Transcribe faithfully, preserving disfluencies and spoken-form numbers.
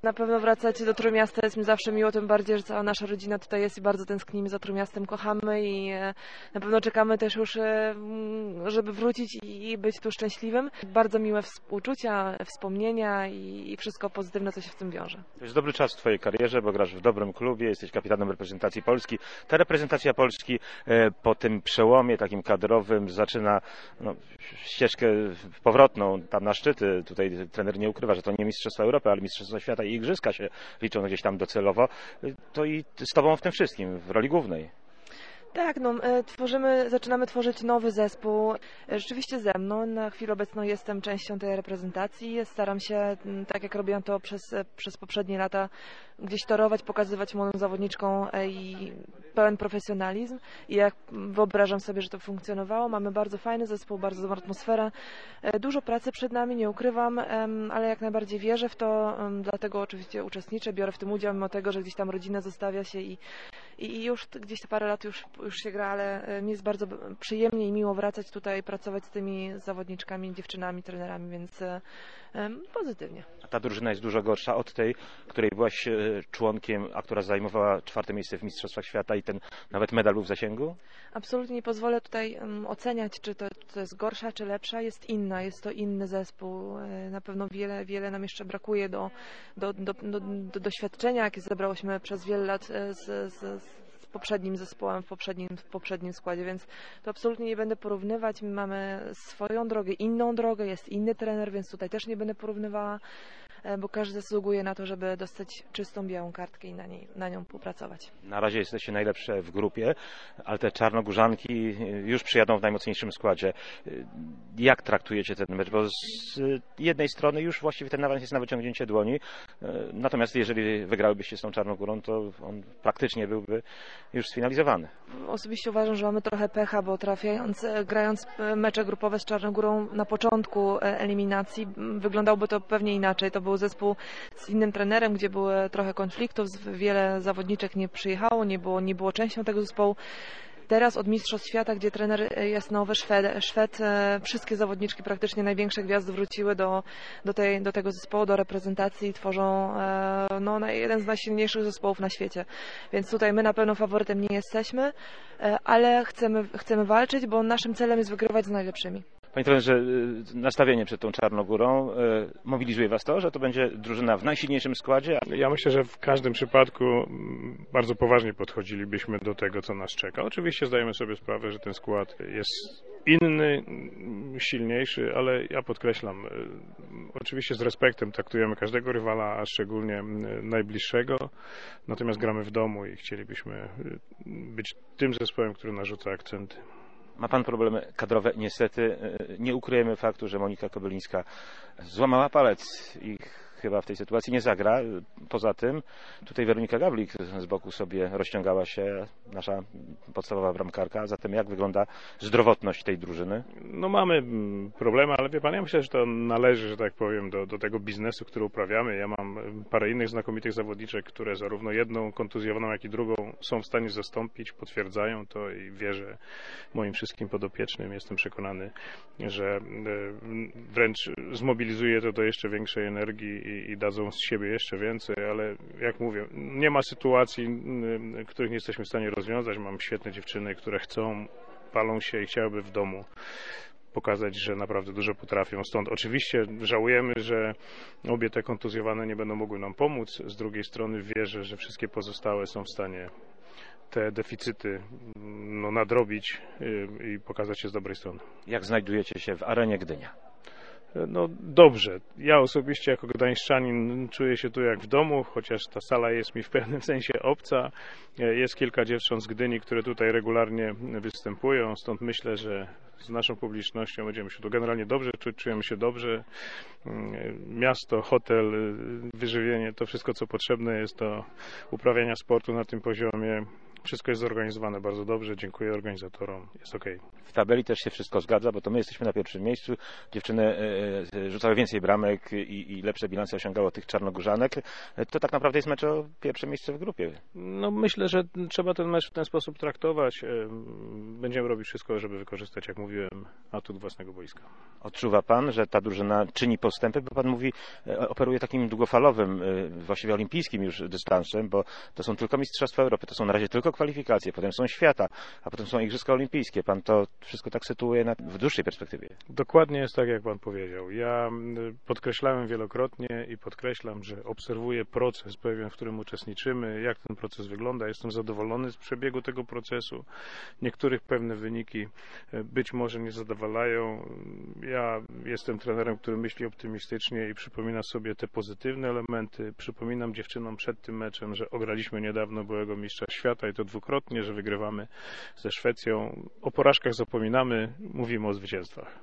Na pewno wracać do Trójmiasta jest mi zawsze miło, tym bardziej, że cała nasza rodzina tutaj jest i bardzo tęsknimy za Trójmiastem, kochamy i na pewno czekamy też już, żeby wrócić i być tu szczęśliwym. Bardzo miłe współczucia, wspomnienia i wszystko pozytywne, co się w tym wiąże. To jest dobry czas w twojej karierze, bo grasz w dobrym klubie, jesteś kapitanem reprezentacji Polski. Ta reprezentacja Polski po tym przełomie takim kadrowym zaczyna no, ścieżkę powrotną tam na szczyty. Tutaj trener nie ukrywa, że to nie Mistrzostwa Europy, ale Mistrzostwa Świata i Igrzyska się liczą gdzieś tam docelowo. To i z tobą w tym wszystkim, w roli głównej. Tak, no, tworzymy, zaczynamy tworzyć nowy zespół. Rzeczywiście ze mną. Na chwilę obecną jestem częścią tej reprezentacji. Staram się, tak jak robiłam to przez, przez poprzednie lata, gdzieś torować, pokazywać młodym zawodniczkom i pełen profesjonalizm. I jak wyobrażam sobie, że to funkcjonowało, mamy bardzo fajny zespół, bardzo dobrą atmosferę. Dużo pracy przed nami, nie ukrywam, ale jak najbardziej wierzę w to, dlatego oczywiście uczestniczę, biorę w tym udział, mimo tego, że gdzieś tam rodzinę zostawia się i, i już gdzieś te parę lat już już się gra, ale mi jest bardzo przyjemnie i miło wracać tutaj, pracować z tymi zawodniczkami, dziewczynami, trenerami, więc um, pozytywnie. A ta drużyna jest dużo gorsza od tej, której byłaś członkiem, a która zajmowała czwarte miejsce w Mistrzostwach Świata i ten nawet medal był w zasięgu? Absolutnie nie pozwolę tutaj um, oceniać, czy to, to jest gorsza, czy lepsza. Jest inna, jest to inny zespół. Na pewno wiele, wiele nam jeszcze brakuje do, do, do, do, do doświadczenia, jakie zebrałyśmy przez wiele lat z, z, z poprzednim zespołem, w poprzednim, w poprzednim składzie, więc to absolutnie nie będę porównywać. My mamy swoją drogę, inną drogę, jest inny trener, więc tutaj też nie będę porównywała, bo każdy zasługuje na to, żeby dostać czystą, białą kartkę i na, niej, na nią popracować. Na razie jesteście najlepsze w grupie, ale te czarnogórzanki już przyjadą w najmocniejszym składzie. Jak traktujecie ten mecz? Bo z jednej strony już właściwie ten awans jest na wyciągnięcie dłoni, natomiast jeżeli wygrałybyście z tą Czarnogórą, to on praktycznie byłby już sfinalizowany. Osobiście uważam, że mamy trochę pecha, bo trafiając, grając mecze grupowe z Czarnogórą na początku eliminacji, wyglądałoby to pewnie inaczej. To był zespół z innym trenerem, gdzie były trochę konfliktów, wiele zawodniczek nie przyjechało, nie było, nie było częścią tego zespołu. Teraz od Mistrzostw Świata, gdzie trener jest nowy, Szwed, Szwed wszystkie zawodniczki, praktycznie największe gwiazdy wróciły do, do, tej, do tego zespołu, do reprezentacji i tworzą no, jeden z najsilniejszych zespołów na świecie. Więc tutaj my na pewno faworytem nie jesteśmy, ale chcemy, chcemy walczyć, bo naszym celem jest wygrywać z najlepszymi. Panie trenerze, nastawienie przed tą Czarnogórą, mobilizuje was to, że to będzie drużyna w najsilniejszym składzie? Ja myślę, że w każdym przypadku bardzo poważnie podchodzilibyśmy do tego, co nas czeka. Oczywiście zdajemy sobie sprawę, że ten skład jest inny, silniejszy, ale ja podkreślam, oczywiście z respektem traktujemy każdego rywala, a szczególnie najbliższego, natomiast gramy w domu i chcielibyśmy być tym zespołem, który narzuca akcenty. Ma pan problemy kadrowe? Niestety nie ukryjemy faktu, że Monika Kobylińska złamała palec i chyba w tej sytuacji nie zagra. Poza tym tutaj Weronika Gawlik z boku sobie rozciągała się, nasza podstawowa bramkarka. Zatem jak wygląda zdrowotność tej drużyny? No mamy problemy, ale wie pan, ja myślę, że to należy, że tak powiem, do, do tego biznesu, który uprawiamy. Ja mam parę innych znakomitych zawodniczek, które zarówno jedną kontuzjowaną, jak i drugą są w stanie zastąpić, potwierdzają to i wierzę moim wszystkim podopiecznym. Jestem przekonany, że wręcz zmobilizuje to do jeszcze większej energii i, i dadzą z siebie jeszcze więcej, ale jak mówię, nie ma sytuacji, których nie jesteśmy w stanie rozwiązać. Mam świetne dziewczyny, które chcą, palą się i chciałyby w domu pokazać, że naprawdę dużo potrafią. Stąd oczywiście żałujemy, że obie te kontuzjowane nie będą mogły nam pomóc. Z drugiej strony wierzę, że wszystkie pozostałe są w stanie te deficyty no, nadrobić i pokazać się z dobrej strony. Jak znajdujecie się w arenie Gdynia? No dobrze. Ja osobiście jako gdańszczanin czuję się tu jak w domu, chociaż ta sala jest mi w pewnym sensie obca. Jest kilka dziewcząt z Gdyni, które tutaj regularnie występują, stąd myślę, że z naszą publicznością będziemy się tu generalnie dobrze czuć, czujemy się dobrze. Miasto, hotel, wyżywienie, to wszystko co potrzebne jest do uprawiania sportu na tym poziomie. Wszystko jest zorganizowane bardzo dobrze, dziękuję organizatorom, jest okej. W tabeli też się wszystko zgadza, bo to my jesteśmy na pierwszym miejscu. Dziewczyny e, rzucały więcej bramek i, i lepsze bilanse osiągało tych czarnogórzanek. To tak naprawdę jest mecz o pierwsze miejsce w grupie. No myślę, że trzeba ten mecz w ten sposób traktować. Będziemy robić wszystko, żeby wykorzystać, jak mówiłem, atut własnego boiska. Odczuwa pan, że ta drużyna czyni postępy, bo pan mówi, operuje takim długofalowym, właściwie olimpijskim już dystansem, bo to są tylko Mistrzostwa Europy, to są na razie tylko kwalifikacje, potem są świata, a potem są Igrzyska Olimpijskie. Pan to wszystko tak sytuuje na, w dłuższej perspektywie. Dokładnie jest tak, jak pan powiedział. Ja podkreślałem wielokrotnie i podkreślam, że obserwuję proces pewien, w którym uczestniczymy, jak ten proces wygląda. Jestem zadowolony z przebiegu tego procesu. Niektórych pewne wyniki być może nie zadowalają. Ja jestem trenerem, który myśli optymistycznie i przypomina sobie te pozytywne elementy. Przypominam dziewczynom przed tym meczem, że ograliśmy niedawno byłego mistrza świata i to dwukrotnie, że wygrywamy ze Szwecją. O porażkach zapominamy, mówimy o zwycięstwach.